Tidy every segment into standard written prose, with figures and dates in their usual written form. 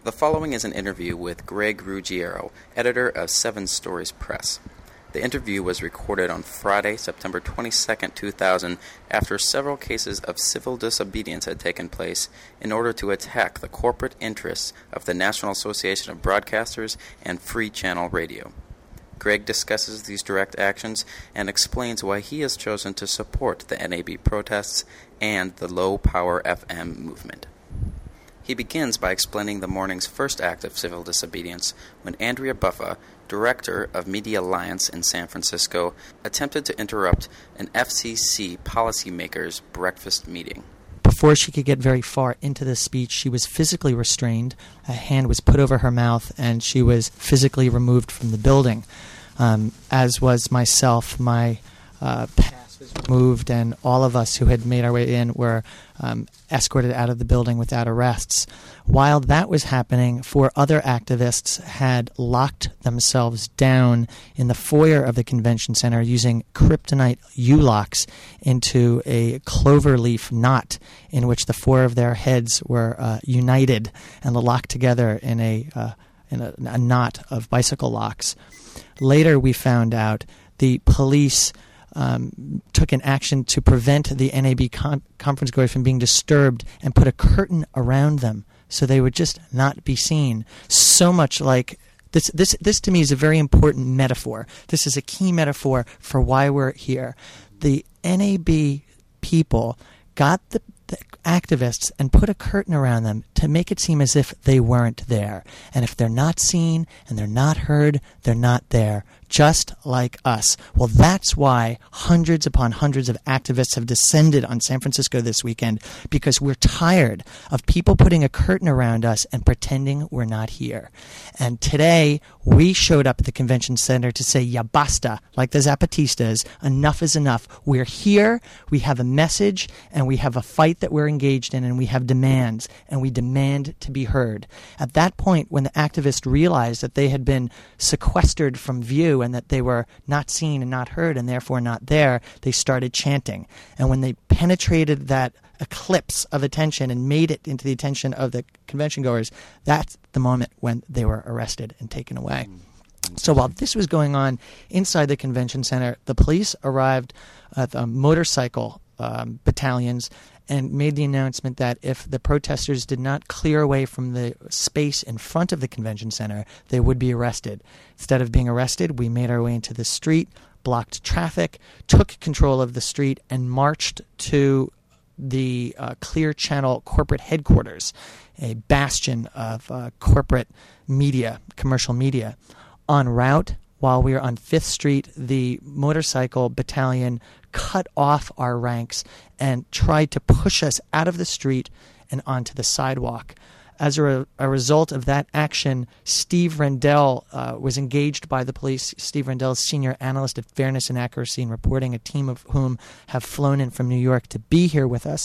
The following is an interview with Greg Ruggiero, editor of Seven Stories Press. The interview was recorded on Friday, September 22, 2000, after several cases of civil disobedience had taken place in order to attack the corporate interests of the National Association of Broadcasters and Free Channel Radio. Greg discusses these direct actions and explains why he has chosen to support the NAB protests and the Low Power FM movement. He begins by explaining the morning's first act of civil disobedience when Andrea Buffa, director of Media Alliance in San Francisco, attempted to interrupt an FCC policymakers' breakfast meeting. Before she could get very far into the speech, she was physically restrained. A hand was put over her mouth, and she was physically removed from the building. As was myself, my pass was removed, and all of us who had made our way in were escorted out of the building without arrests. While that was happening, 4 other activists had locked themselves down in the foyer of the convention center using kryptonite U-locks into a cloverleaf knot in which the 4 of their heads were united and locked together in a knot of bicycle locks. Later we found out the police took an action to prevent the NAB conference goers from being disturbed and put a curtain around them so they would just not be seen. So much like this to me is a very important metaphor. This is a key metaphor for why we're here. The NAB people got the activists and put a curtain around them to make it seem as if they weren't there. And if they're not seen and they're not heard, they're not there, just like us. Well, that's why hundreds upon hundreds of activists have descended on San Francisco this weekend, because we're tired of people putting a curtain around us and pretending we're not here. And today, we showed up at the convention center to say, ya basta, like the Zapatistas, enough is enough. We're here, we have a message, and we have a fight that we're engaged in, and we have demands, and we demand to be heard. At that point, when the activists realized that they had been sequestered from view and that they were not seen and not heard and therefore not there, they started chanting. And when they penetrated that eclipse of attention and made it into the attention of the convention goers, that's the moment when they were arrested and taken away. So while this was going on inside the convention center, the police arrived at motorcycle battalions and made the announcement that if the protesters did not clear away from the space in front of the convention center, they would be arrested. Instead of being arrested, we made our way into the street, blocked traffic, took control of the street, and marched to the Clear Channel corporate headquarters, a bastion of corporate media, commercial media. En route, while we were on 5th Street, the motorcycle battalion cut off our ranks and tried to push us out of the street and onto the sidewalk. As a result of that action, Steve Rendell was engaged by the police. Steve Rendell is senior analyst at Fairness and Accuracy in Reporting, a team of whom have flown in from New York to be here with us.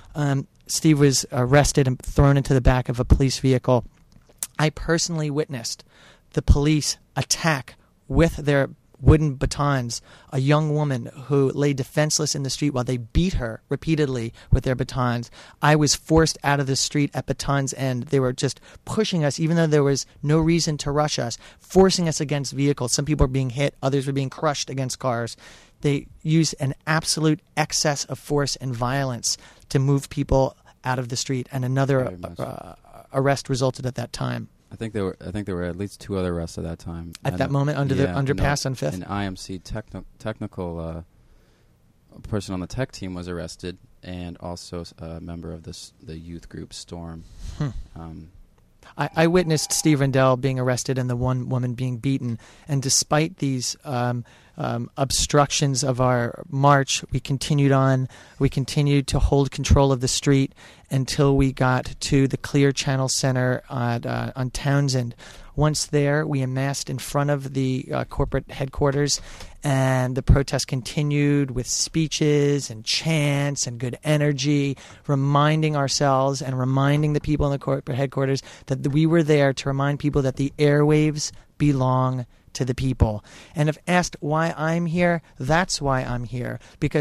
Steve was arrested and thrown into the back of a police vehicle. I personally witnessed the police attack with their wooden batons a young woman who lay defenseless in the street while they beat her repeatedly with their batons. I was forced out of the street at baton's end. They were just pushing us, even though there was no reason to rush us, forcing us against vehicles. Some people were being hit, others were being crushed against cars. They used an absolute excess of force and violence to move people out of the street, and another arrest resulted at that time. I think there were at least 2 other arrests at that time. At that moment, under the underpass on 5th? An IMC technical person on the tech team was arrested, and also a member of the youth group Storm. I witnessed Steve Rendell being arrested and the one woman being beaten, and despite these obstructions of our march, we continued on. We continued to hold control of the street until we got to the Clear Channel Center on Townsend. Once there, we amassed in front of the corporate headquarters, and the protest continued with speeches and chants and good energy, reminding ourselves and reminding the people in the corporate headquarters that we were there to remind people that the airwaves belong to the people. And if asked why I'm here, that's why I'm here, because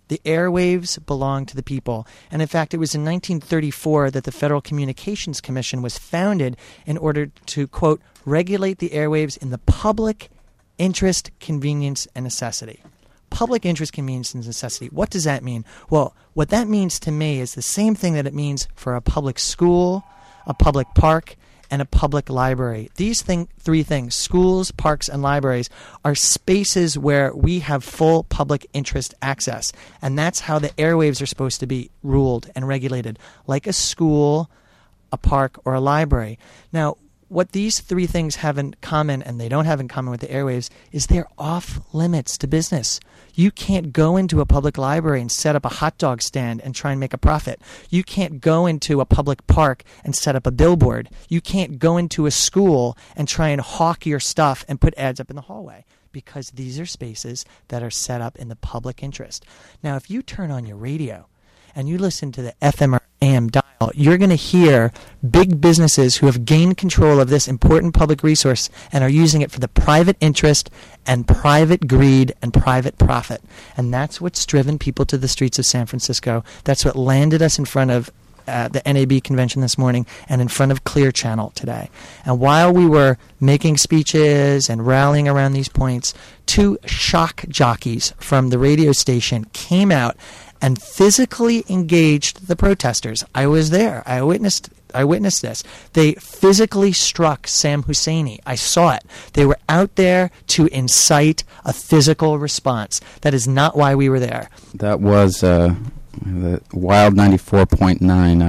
The airwaves belong to the people. And in fact, it was in 1934 that the Federal Communications Commission was founded in order to, quote, regulate the airwaves in the public interest, convenience, and necessity. Public interest, convenience, and necessity. What does that mean? Well, what that means to me is the same thing that it means for a public school, a public park, and a public library. These three things, schools, parks, and libraries, are spaces where we have full public interest access. And that's how the airwaves are supposed to be ruled and regulated, like a school, a park, or a library. Now, what these three things have in common, and they don't have in common with the airwaves, is they're off limits to business. You can't go into a public library and set up a hot dog stand and try and make a profit. You can't go into a public park and set up a billboard. You can't go into a school and try and hawk your stuff and put ads up in the hallway, because these are spaces that are set up in the public interest. Now, if you turn on your radio and you listen to the FM or AM dial, you're going to hear big businesses who have gained control of this important public resource and are using it for the private interest and private greed and private profit. And that's what's driven people to the streets of San Francisco. That's what landed us in front of the NAB convention this morning and in front of Clear Channel today. And while we were making speeches and rallying around these points, two shock jockeys from the radio station came out and physically engaged the protesters. I was there. I witnessed this. They physically struck Sam Husseini. I saw it. They were out there to incite a physical response. That is not why we were there. That was the Wild 94.9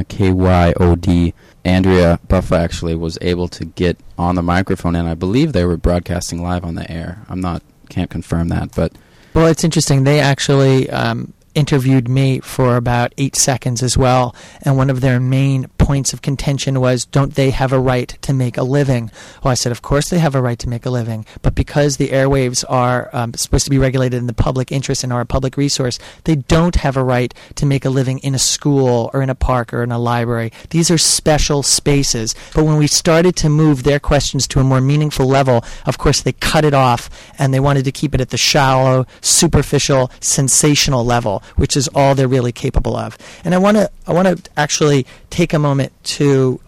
KYOD. Andrea Buffa actually was able to get on the microphone, and I believe they were broadcasting live on the air. Can't confirm that, but... Well, it's interesting. They actually interviewed me for about 8 seconds as well, and one of their main points of contention was, don't they have a right to make a living? Well, I said, of course they have a right to make a living, but because the airwaves are supposed to be regulated in the public interest and are a public resource, they don't have a right to make a living in a school or in a park or in a library. These are special spaces. But when we started to move their questions to a more meaningful level, of course they cut it off, and they wanted to keep it at the shallow, superficial, sensational level, which is all they're really capable of. And I want to actually take a moment to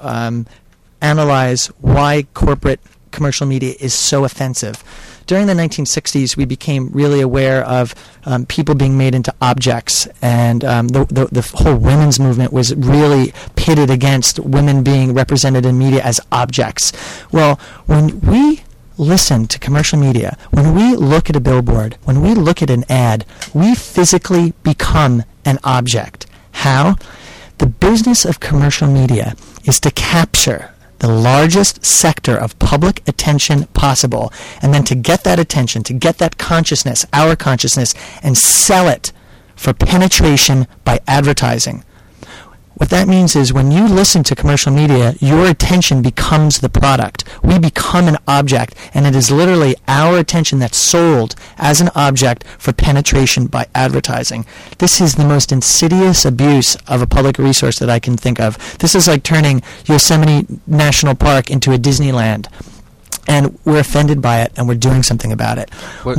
analyze why corporate commercial media is so offensive. During the 1960s, we became really aware of people being made into objects, and the whole women's movement was really pitted against women being represented in media as objects. Well, when we listen to commercial media, when we look at a billboard, when we look at an ad, we physically become an object. How? The business of commercial media is to capture the largest sector of public attention possible, and then to get that attention, to get that consciousness, our consciousness, and sell it for penetration by advertising. What that means is when you listen to commercial media, your attention becomes the product. We become an object, and it is literally our attention that's sold as an object for penetration by advertising. This is the most insidious abuse of a public resource that I can think of. This is like turning Yosemite National Park into a Disneyland, and we're offended by it, and we're doing something about it.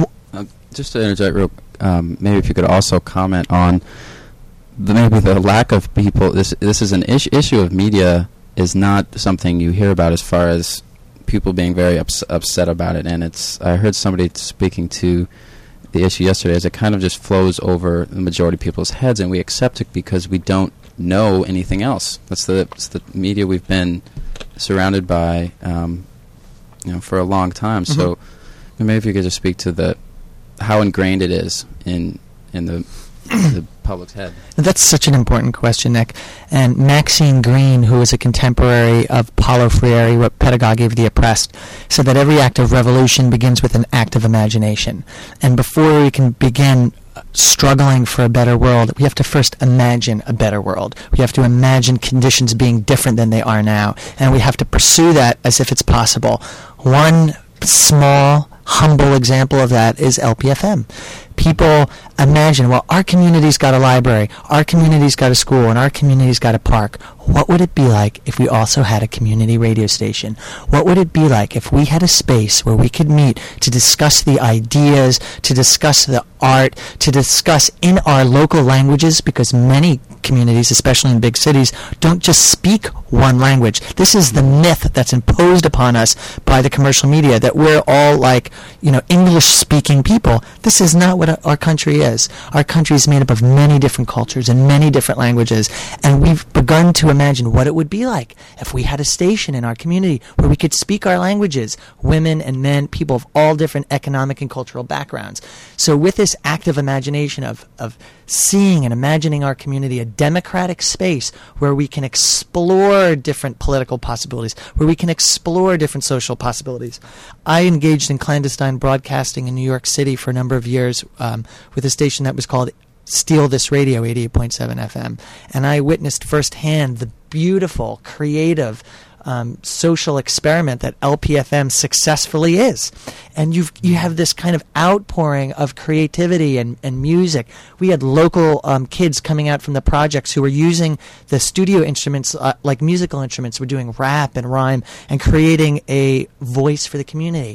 Just to interject maybe if you could also comment on maybe the lack of people. This is an issue of media is not something you hear about as far as people being very upset about it. And I heard somebody speaking to the issue yesterday as it kind of just flows over the majority of people's heads, and we accept it because we don't know anything else. It's the media we've been surrounded by for a long time. Mm-hmm. So maybe if you could just speak to how ingrained it is in the public's head. That's such an important question, Nick. And Maxine Greene, who was a contemporary of Paulo Freire, wrote Pedagogy of the Oppressed, said that every act of revolution begins with an act of imagination. And before we can begin struggling for a better world, we have to first imagine a better world. We have to imagine conditions being different than they are now. And we have to pursue that as if it's possible. One small, humble example of that is LPFM. People imagine, well, our community's got a library, our community's got a school, and our community's got a park. What would it be like if we also had a community radio station? What would it be like if we had a space where we could meet to discuss the ideas, to discuss the art, to discuss in our local languages, because many communities, especially in big cities, don't just speak one language. This is the myth that's imposed upon us by the commercial media, that we're all like, English-speaking people. This is not what our country is. Our country is made up of many different cultures and many different languages, and we've begun to imagine what it would be like if we had a station in our community where we could speak our languages, women and men, people of all different economic and cultural backgrounds. So with this active imagination of seeing and imagining our community a democratic space where we can explore different political possibilities, where we can explore different social possibilities. I engaged in clandestine broadcasting in New York City for a number of years with a station that was called Steal This Radio, 88.7 FM. And I witnessed firsthand the beautiful, creative, social experiment that LPFM successfully is. And you have this kind of outpouring of creativity and music. We had local kids coming out from the projects who were using the studio instruments like musical instruments. We're doing rap and rhyme and creating a voice for the community.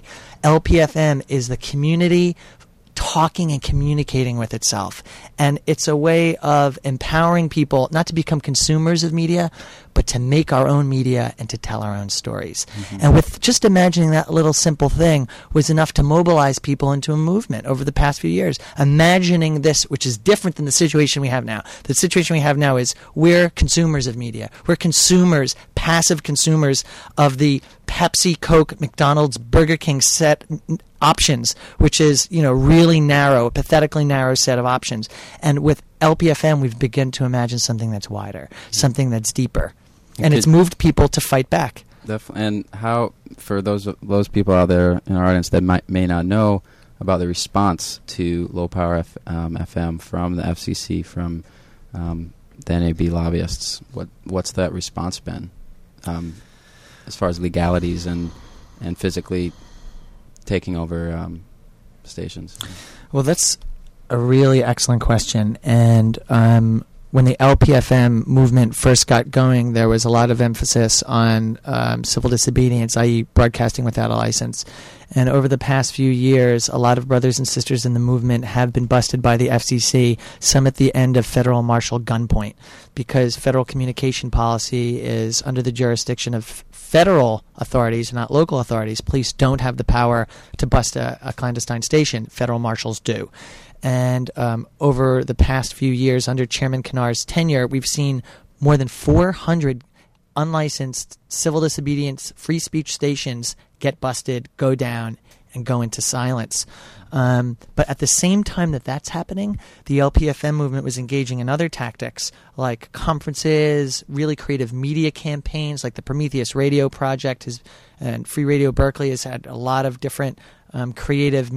LPFM is the community talking and communicating with itself. And it's a way of empowering people not to become consumers of media, but to make our own media and to tell our own stories. Mm-hmm. And with just imagining that little simple thing was enough to mobilize people into a movement over the past few years. Imagining this, which is different than the situation we have now. The situation we have now is we're consumers of media. We're consumers, passive consumers of the Pepsi, Coke, McDonald's, Burger King set options, which is, really narrow, a pathetically narrow set of options. And with LPFM, we've begun to imagine something that's wider, something that's deeper. And it's moved people to fight back. And how, for those people out there in our audience that may not know about the response to low power FM from the FCC, from the NAB lobbyists, what's that response been as far as legalities and physically taking over stations? Well, that's a really excellent question. And when the LPFM movement first got going, there was a lot of emphasis on civil disobedience, i.e. broadcasting without a license. And over the past few years, a lot of brothers and sisters in the movement have been busted by the FCC, some at the end of federal martial gunpoint, because federal communication policy is under the jurisdiction of federal authorities, not local authorities. Police don't have the power to bust a clandestine station. Federal marshals do. And over the past few years, under Chairman Kennard's tenure, we've seen more than 400 unlicensed civil disobedience free speech stations get busted, go down, and go into silence. But at the same time that's happening, the LPFM movement was engaging in other tactics like conferences, really creative media campaigns like the Prometheus Radio Project and Free Radio Berkeley has had a lot of different creative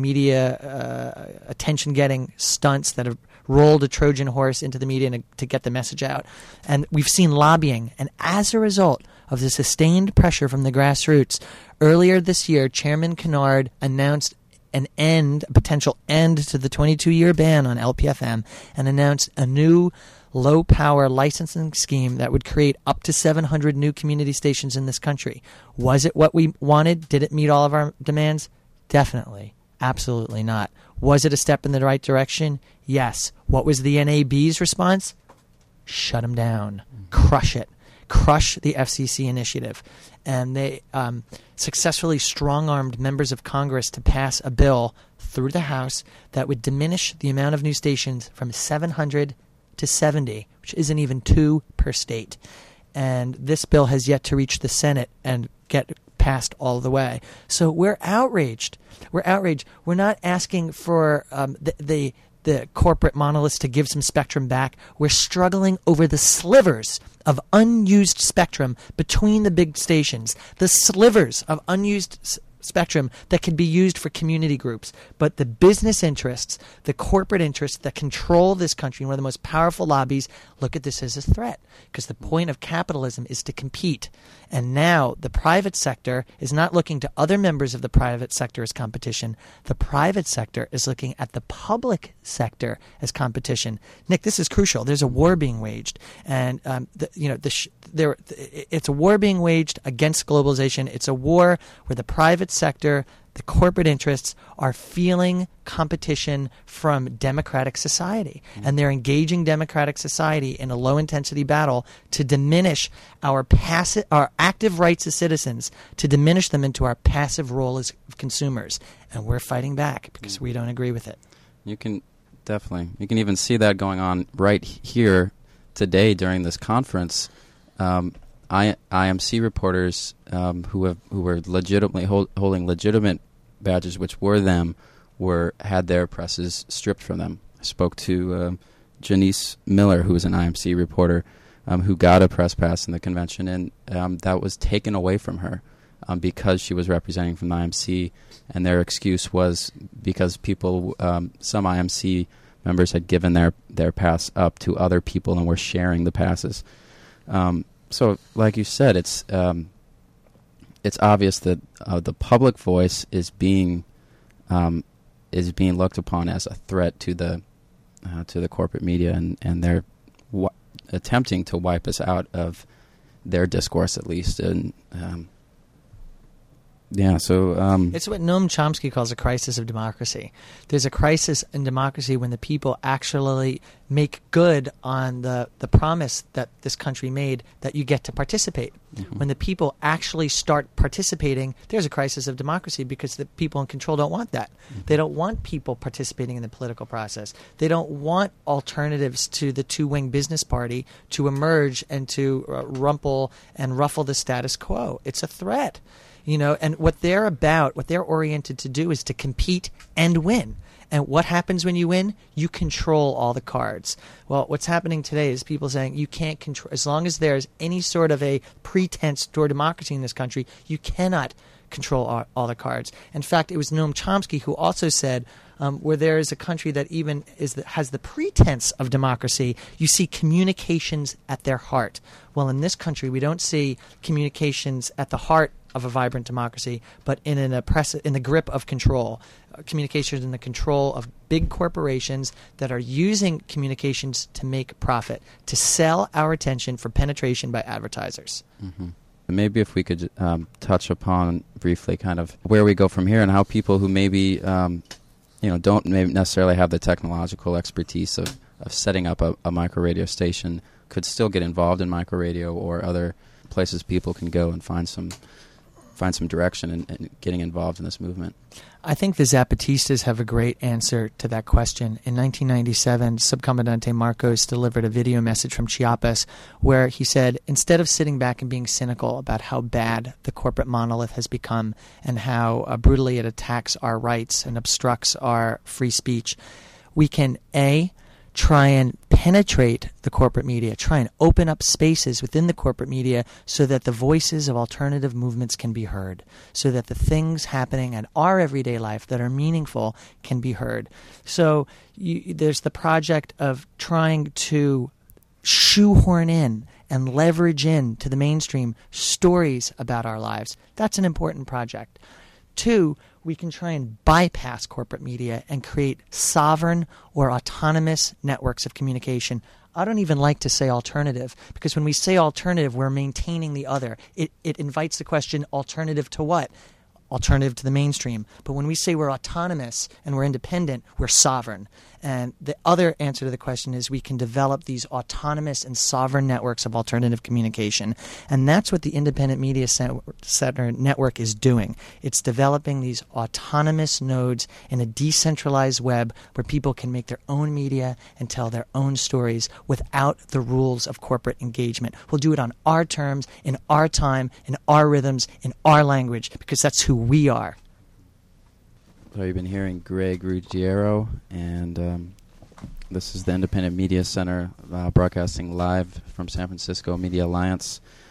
media attention-getting stunts that have rolled a Trojan horse into the media to get the message out. And we've seen lobbying. And as a result of the sustained pressure from the grassroots, earlier this year, Chairman Kennard announced a potential end to the 22-year ban on LPFM and announced a new low-power licensing scheme that would create up to 700 new community stations in this country. Was it what we wanted? Did it meet all of our demands? Definitely. Absolutely not. Was it a step in the right direction? Yes. What was the NAB's response? Shut them down. Crush it. Crush the FCC initiative. And they successfully strong-armed members of Congress to pass a bill through the House that would diminish the amount of new stations from 700 to 70, which isn't even 2 per state. And this bill has yet to reach the Senate and get passed all the way. So we're outraged. We're outraged. We're not asking for the corporate monoliths to give some spectrum back. We're struggling over the slivers of unused spectrum between the big stations, the slivers of unused spectrum that can be used for community groups. But the business interests, the corporate interests that control this country, one of the most powerful lobbies, look at this as a threat, because the point of capitalism is to compete. And now the private sector is not looking to other members of the private sector as competition. The private sector is looking at the public sector as competition. Nick, this is crucial. There's a war being waged, and it's a war being waged against globalization. It's a war where the private sector, the corporate interests, are feeling competition from democratic society. And they're engaging democratic society in a low-intensity battle to diminish our active rights as citizens, to diminish them into our passive role as consumers. And we're fighting back because we don't agree with it. You can even see that going on right here today during this conference. IMC reporters who were legitimately holding legitimate badges, which were them, had their presses stripped from them. I spoke to Janice Miller, who was an IMC reporter, who got a press pass in the convention, and that was taken away from her because she was representing from the IMC, and their excuse was because some IMC members had given their pass up to other people and were sharing the passes. So, like you said, it's obvious that the public voice is being looked upon as a threat to the corporate media, and they're attempting to wipe us out of their discourse, at least. And it's what Noam Chomsky calls a crisis of democracy. There's a crisis in democracy when the people actually make good on the promise that this country made that you get to participate. Mm-hmm. When the people actually start participating, there's a crisis of democracy because the people in control don't want that. Mm-hmm. They don't want people participating in the political process. They don't want alternatives to the two-wing business party to emerge and to ruffle the status quo. It's a threat. And what they're oriented to do is to compete and win. And what happens when you win? You control all the cards. Well, what's happening today is people saying you can't control, as long as there's any sort of a pretense toward democracy in this country, you cannot control all the cards. In fact, it was Noam Chomsky who also said, where there is a country that even has the pretense of democracy, you see communications at their heart. Well, in this country, we don't see communications at the heart of a vibrant democracy, but in the grip of control. Communications in the control of big corporations that are using communications to make profit, to sell our attention for penetration by advertisers. Mm-hmm. Maybe if we could touch upon briefly kind of where we go from here and how people who maybe don't maybe necessarily have the technological expertise of setting up a micro radio station could still get involved in micro radio, or other places people can go and find some direction in getting involved in this movement. I think the Zapatistas have a great answer to that question. In 1997, Subcomandante Marcos delivered a video message from Chiapas where he said, instead of sitting back and being cynical about how bad the corporate monolith has become and how brutally it attacks our rights and obstructs our free speech, we can, try and penetrate the corporate media, try and open up spaces within the corporate media so that the voices of alternative movements can be heard, so that the things happening in our everyday life that are meaningful can be heard. So there's the project of trying to shoehorn in and leverage in to the mainstream stories about our lives. That's an important project. 2, we can try and bypass corporate media and create sovereign or autonomous networks of communication. I don't even like to say alternative, because when we say alternative, we're maintaining the other. It invites the question, alternative to what? Alternative to the mainstream. But when we say we're autonomous and we're independent, we're sovereign. And the other answer to the question is we can develop these autonomous and sovereign networks of alternative communication. And that's what the Independent Media Center Network is doing. It's developing these autonomous nodes in a decentralized web where people can make their own media and tell their own stories without the rules of corporate engagement. We'll do it on our terms, in our time, in our rhythms, in our language, because that's who we are. So you've been hearing Greg Ruggiero, and this is the Independent Media Center broadcasting live from San Francisco Media Alliance.